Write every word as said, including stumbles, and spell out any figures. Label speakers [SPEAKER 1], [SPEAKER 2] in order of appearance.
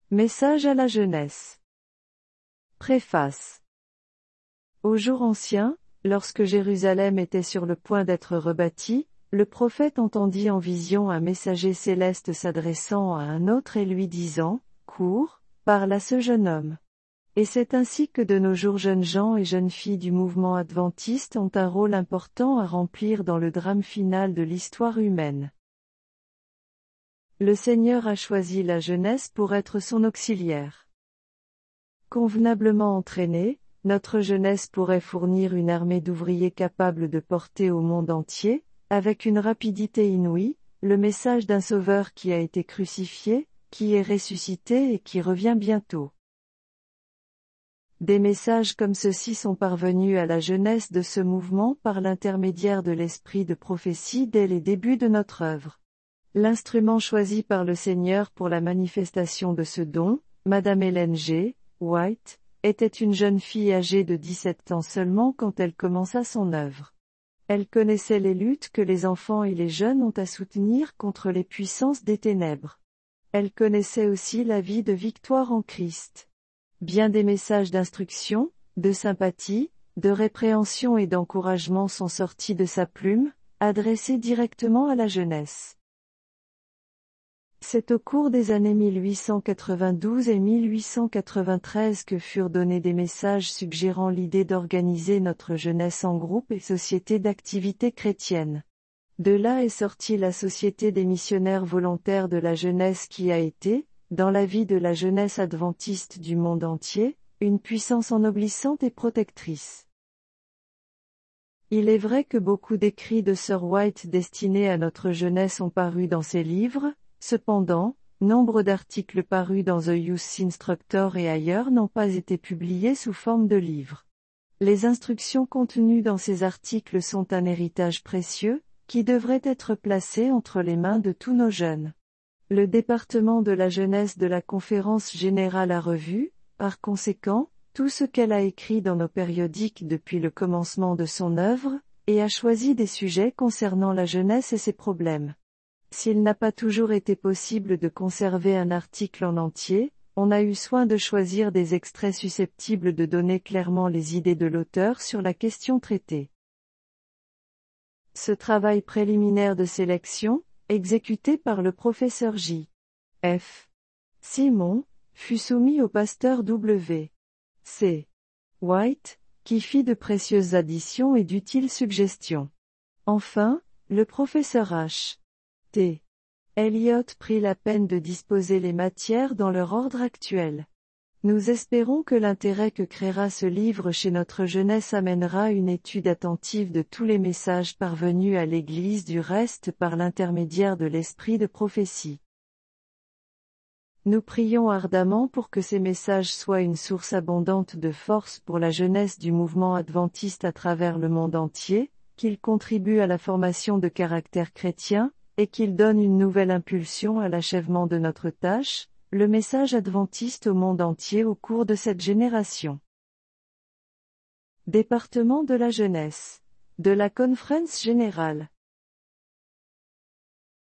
[SPEAKER 1] Message à la jeunesse. Préface. Au jour ancien, lorsque Jérusalem était sur le point d'être rebâtie, le prophète entendit en vision un messager céleste s'adressant à un autre et lui disant, « Cours, parle à ce jeune homme. » Et c'est ainsi que de nos jours jeunes gens et jeunes filles du mouvement adventiste ont un rôle important à remplir dans le drame final de l'histoire humaine. Le Seigneur a choisi la jeunesse pour être son auxiliaire. Convenablement entraînée, notre jeunesse pourrait fournir une armée d'ouvriers capables de porter au monde entier, avec une rapidité inouïe, le message d'un Sauveur qui a été crucifié, qui est ressuscité et qui revient bientôt. Des messages comme ceux-ci sont parvenus à la jeunesse de ce mouvement par l'intermédiaire de l'esprit de prophétie dès les débuts de notre œuvre. L'instrument choisi par le Seigneur pour la manifestation de ce don, Madame Ellen G. White, était une jeune fille âgée de dix-sept ans seulement quand elle commença son œuvre. Elle connaissait les luttes que les enfants et les jeunes ont à soutenir contre les puissances des ténèbres. Elle connaissait aussi la vie de victoire en Christ. Bien des messages d'instruction, de sympathie, de répréhension et d'encouragement sont sortis de sa plume, adressés directement à la jeunesse. C'est au cours des années mille huit cent quatre-vingt-douze et mille huit cent quatre-vingt-treize que furent donnés des messages suggérant l'idée d'organiser notre jeunesse en groupe et société d'activité chrétienne. De là est sortie la Société des missionnaires volontaires de la jeunesse qui a été, dans la vie de la jeunesse adventiste du monde entier, une puissance ennoblissante et protectrice. Il est vrai que beaucoup d'écrits de Sir White destinés à notre jeunesse ont paru dans ses livres. Cependant, nombre d'articles parus dans The Youth Instructor et ailleurs n'ont pas été publiés sous forme de livres. Les instructions contenues dans ces articles sont un héritage précieux, qui devrait être placé entre les mains de tous nos jeunes. Le département de la jeunesse de la Conférence générale a revu, par conséquent, tout ce qu'elle a écrit dans nos périodiques depuis le commencement de son œuvre, et a choisi des sujets concernant la jeunesse et ses problèmes. S'il n'a pas toujours été possible de conserver un article en entier, on a eu soin de choisir des extraits susceptibles de donner clairement les idées de l'auteur sur la question traitée. Ce travail préliminaire de sélection, exécuté par le professeur J. F. Simon, fut soumis au pasteur W. C. White, qui fit de précieuses additions et d'utiles suggestions. Enfin, le professeur H. T. Elliott prit la peine de disposer les matières dans leur ordre actuel. Nous espérons que l'intérêt que créera ce livre chez notre jeunesse amènera une étude attentive de tous les messages parvenus à l'Église du reste par l'intermédiaire de l'esprit de prophétie. Nous prions ardemment pour que ces messages soient une source abondante de force pour la jeunesse du mouvement adventiste à travers le monde entier, qu'ils contribuent à la formation de caractère chrétien, et qu'il donne une nouvelle impulsion à l'achèvement de notre tâche, le message adventiste au monde entier au cours de cette génération. Département de la jeunesse, de la Conférence générale.